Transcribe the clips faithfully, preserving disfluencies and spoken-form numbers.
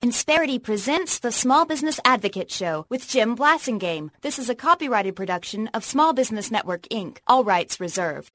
Insperity presents the Small Business Advocate Show with Jim Blasingame. This is a copyrighted production of Small Business Network, Incorporated. All rights reserved.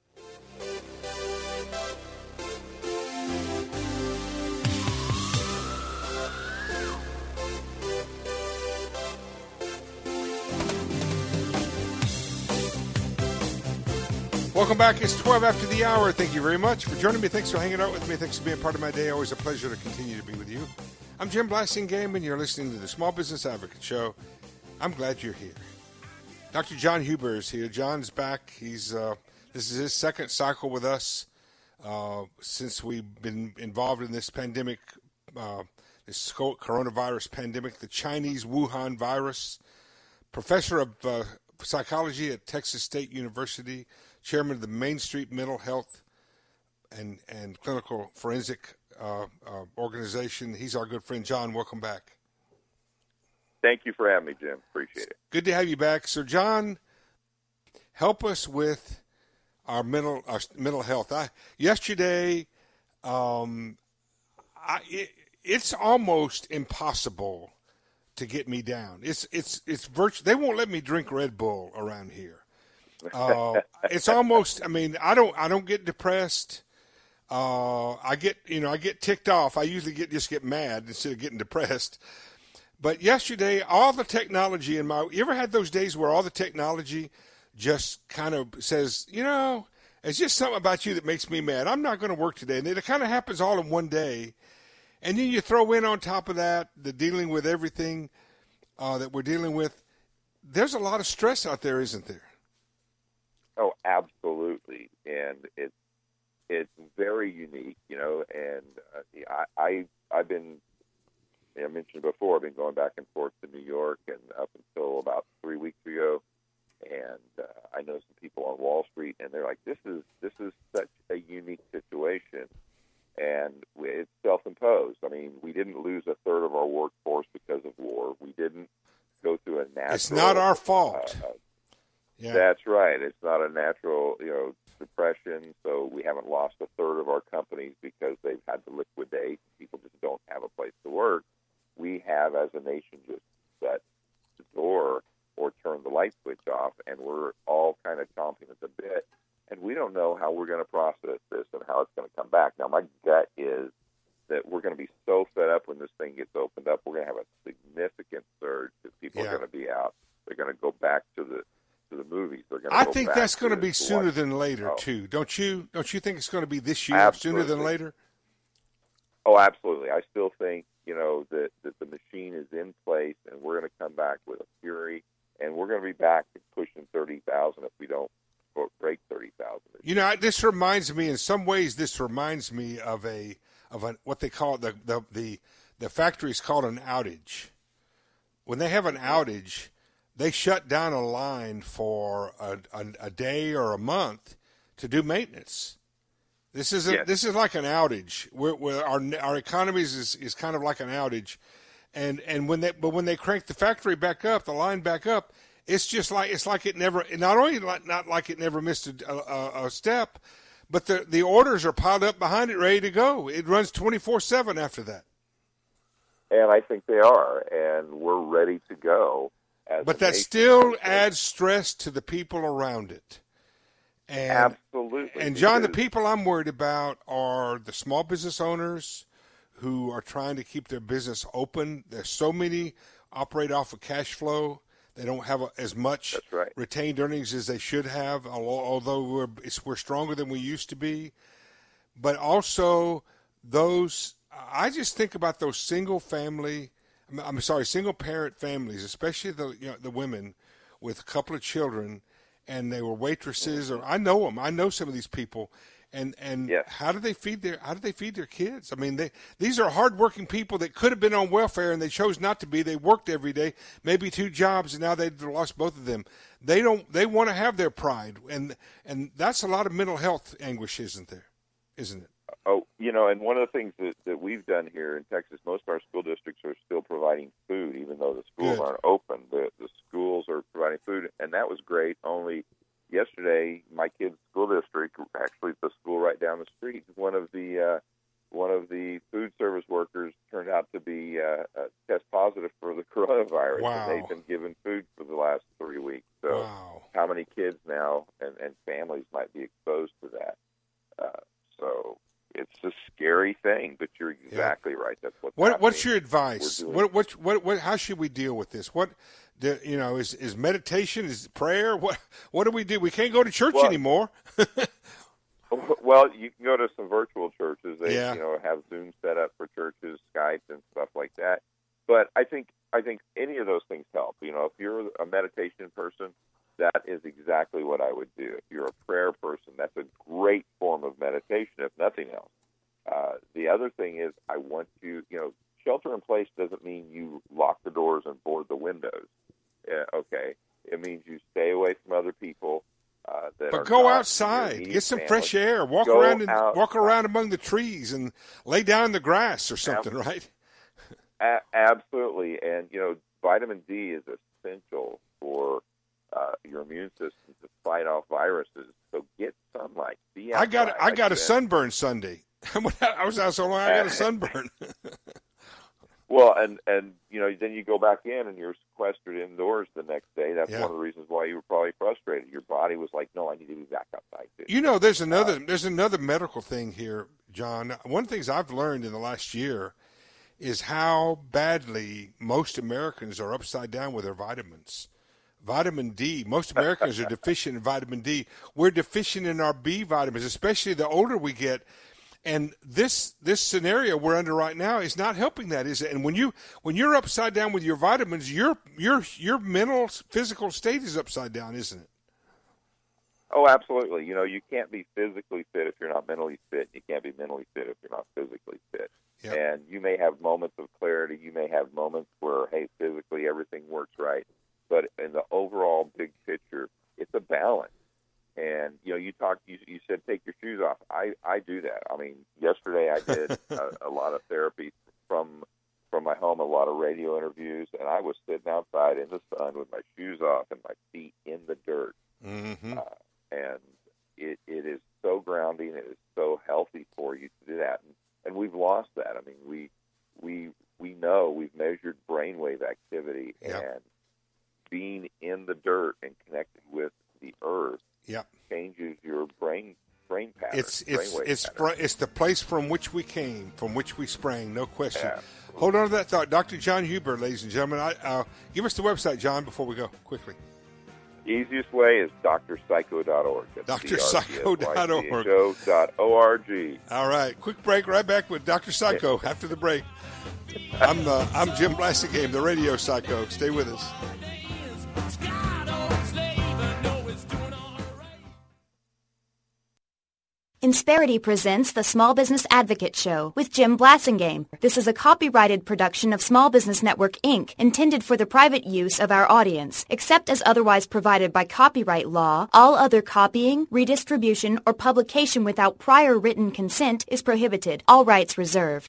Welcome back. It's twelve after the hour. Thank you very much for joining me. Thanks for hanging out with me. Thanks for being part of my day. Always a pleasure to continue to be with you. I'm Jim Blasingame, and you're listening to the Small Business Advocate Show. I'm glad you're here. Doctor John Huber is here. John's back. He's uh, this is his second cycle with us uh, since we've been involved in this pandemic, uh, this coronavirus pandemic, the Chinese Wuhan virus. Professor of uh, psychology at Texas State University, chairman of the Main Street Mental Health and, and Clinical Forensic uh, uh, Organization. He's our good friend. John, welcome back. Thank you for having me, Jim. Appreciate it. Good to have you back. So, John, help us with our mental our mental health. I, yesterday, um, I, it, it's almost impossible to get me down. It's it's it's virtu- They won't let me drink Red Bull around here. Uh, it's almost. I mean, I don't. I don't get depressed. Uh, I get. You know, I get ticked off. I usually get just get mad instead of getting depressed. But yesterday, all the technology in my. You ever had those days where all the technology just kind of says, you know, it's just something about you that makes me mad. I'm not going to work today, and it kind of happens all in one day. And then you throw in on top of that the dealing with everything uh, that we're dealing with. There's a lot of stress out there, isn't there? Oh, absolutely, and it's it's very unique, you know. And uh, I, I I've been, I mentioned before, I've been going back and forth to New York, and up until about three weeks ago, and uh, I know some people on Wall Street, and they're like, "This is this is such a unique situation." And it's self-imposed. I mean, we didn't lose a third of our workforce because of war. We didn't go through a natural... It's not our fault. Uh, yeah. That's right. It's not a natural, you know, depression. So we haven't lost a third of our companies because they've had to liquidate. People just don't have a place to work. We have, as a nation, just shut the door or turned the light switch off, and we're all kind of chomping at the bit. And we don't know how we're going to process this and how it's going to come back. Now, my gut is that we're going to be so fed up when this thing gets opened up, we're going to have a significant surge because people yeah. are going to be out. They're going to go back to the to the movies. They're going to I go think back that's going to to be sooner watch. than later, oh. too. Don't you? Don't you think it's going to be this year, Absolutely. sooner than later? Oh, absolutely. I still think, you know, that, that the machine is in place, and we're going to come back with a fury, and we're going to be back to pushing thirty thousand if we don't break thirty thousand. You know, this reminds me, in some ways, this reminds me of a of a, what they call the the the, the factory is called an outage. When they have an outage, they shut down a line for a, a, a day or a month to do maintenance. This is a, yes. this is like an outage. Where, where our our economies is, is kind of like an outage, and and when they but when they crank the factory back up, the line back up. It's just like it's like it never. Not only like, not like it never missed a, a, a step, but the the orders are piled up behind it, ready to go. It runs twenty-four seven after that. And I think they are, and we're ready to go. As but a that nation. still adds stress to the people around it. And, Absolutely. And John, the people I'm worried about are the small business owners who are trying to keep their business open. There's so many operate off of cash flow. They don't have a, as much right. retained earnings as they should have, although we're, it's, we're stronger than we used to be. But also those, I just think about those single family, I'm sorry, single parent families, especially the you know, the women with a couple of children, and they were waitresses, or I know them. I know some of these people. And and yes. how do they feed their how do they feed their kids? I mean, they these are hardworking people that could have been on welfare and they chose not to be. They worked every day, maybe two jobs, and now they've lost both of them. They don't. They want to have their pride, and and that's a lot of mental health anguish, isn't there? Isn't it? Oh, you know, and one of the things that, that we've done here in Texas, most of our school districts are still providing food, even though the schools Good. aren't open. The the schools are providing food, and that was great. Only yesterday, my kid's school district, actually the school right down the street, one of the uh, one of the food service workers turned out to be uh, uh, test positive for the coronavirus. Wow. And they've been given food for the last three weeks. So wow. how many kids now and, and families might be exposed to that? Uh, so it's a scary thing, but you're exactly yeah. right. That's what's what. happening. What's your advice? What, what, what, what, how should we deal with this? What, do, you know, is, is meditation, is prayer? What, what do we do? We can't go to church well, anymore. Well, you can go to some virtual churches. They, yeah. you know, have Zoom set up for churches, Skype, and stuff like that. But I think I think any of those things help. You know, if you're a meditation person, that is exactly what I would do. If you're a prayer person, that's a great form of meditation, if nothing else. Uh, the other thing is, I want you, you know, shelter in place doesn't mean you lock the doors and board the windows. Uh, okay, it means you stay away from other people. Uh, that but are go not outside, get some family. fresh air, walk go around and out, walk around among the trees, and lay down in the grass or something, ab- right? A- absolutely, and you know, vitamin D is essential for uh, your immune system to fight off viruses. So get sunlight. Be outside. I got I got like a sunburn Sunday. I was out so long, I got a sunburn. Well, and, and you know, then you go back in and you're sequestered indoors the next day. That's yeah. one of the reasons why you were probably frustrated. Your body was like, no, I need to be back outside too. You know, there's another uh, there's another medical thing here, John. One of the things I've learned in the last year is how badly most Americans are upside down with their vitamins. Vitamin D. Most Americans are deficient in vitamin D. We're deficient in our B vitamins, especially the older we get. And this this scenario we're under right now is not helping that, is it? And when you when you're upside down with your vitamins, your your your mental physical state is upside down, isn't it? Oh, absolutely. You know, you can't be physically fit if you're not mentally fit. You can't be mentally fit if you're not physically fit. Yep. And you may have moments of clarity. You may have moments where, hey, physically everything works right. But in the overall big picture, it's a balance. And, you know, you talked, you, you said take your shoes off. I, I do that. I mean, yesterday I did a, a lot of therapy from from my home, a lot of radio interviews, and I was sitting outside in the sun with my shoes off and my feet in the dirt. Mm-hmm. Uh, and it, it is so grounding. It is so healthy for you to do that. And, and we've lost that. I mean, we we we know we've measured brainwave activity, yep. and being in the dirt and connected with the earth yep. changes your brain brain pattern. It's it's it's pattern. it's the place from which we came, from which we sprang, no question. Yeah. Hold on to that thought, Doctor John Huber, ladies and gentlemen. I, uh, give us the website, John, before we go quickly. Easiest way is D R psycho dot org. Doctor Psycho dot org. All right, quick break. Right back with Doctor Psycho after the break. I'm uh, I'm Jim Blasingame, the Radio Psycho. Stay with us. Insperity presents the Small Business Advocate Show with Jim Blasingame. This is a copyrighted production of Small Business Network, Incorporated, intended for the private use of our audience. Except as otherwise provided by copyright law, all other copying, redistribution, or publication without prior written consent is prohibited. All rights reserved.